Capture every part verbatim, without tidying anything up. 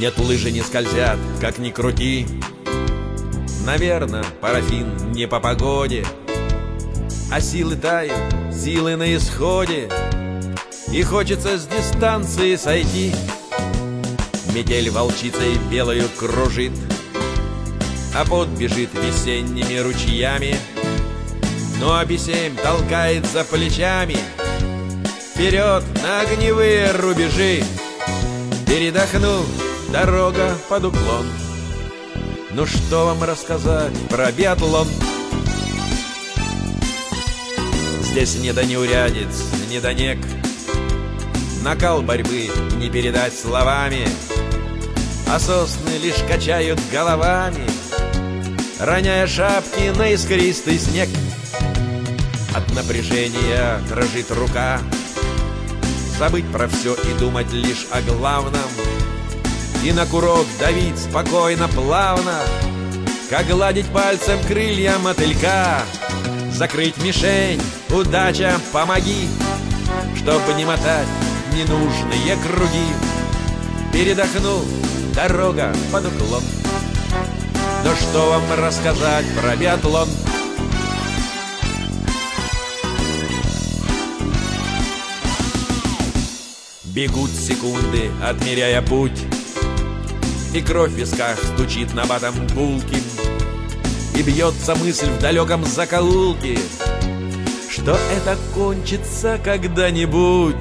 Нет, лыжи не скользят, как ни крути. Наверно, парафин не по погоде, а силы тают, силы на исходе, и хочется с дистанции сойти. Метель волчицей белою кружит, а пот бежит весенними ручьями. Ну а би семь толкает за плечами вперед на огневые рубежи. Передохнув, дорога под уклон. Ну что вам рассказать про биатлон? Здесь не до неурядиц, не до нек. Накал борьбы не передать словами, а сосны лишь качают головами, роняя шапки на искристый снег. От напряжения дрожит рука, забыть про все и думать лишь о главном, и на курок давить спокойно, плавно, как гладить пальцем крылья мотылька. Закрыть мишень, удача, помоги, чтобы не мотать ненужные круги. Передохнув, дорога под уклон. Но что вам рассказать про биатлон? Бегут секунды, отмеряя путь, и кровь в висках стучит набатом гулким, и бьется мысль в далеком закоулке, что это кончится когда-нибудь.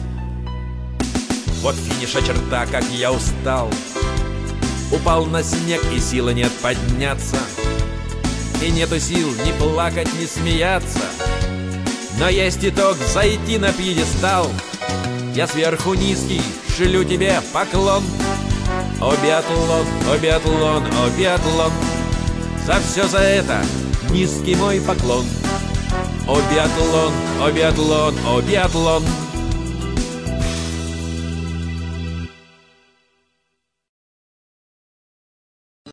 Вот финиша черта, как я устал, упал на снег, и силы нет подняться, и нету сил ни плакать, ни смеяться. Но есть итог — зайти на пьедестал. Я сверху низкий шлю тебе поклон. О, биатлон, о, биатлон, о, биатлон, за все за это низкий мой поклон. О, биатлон, о, биатлон, о, биатлон.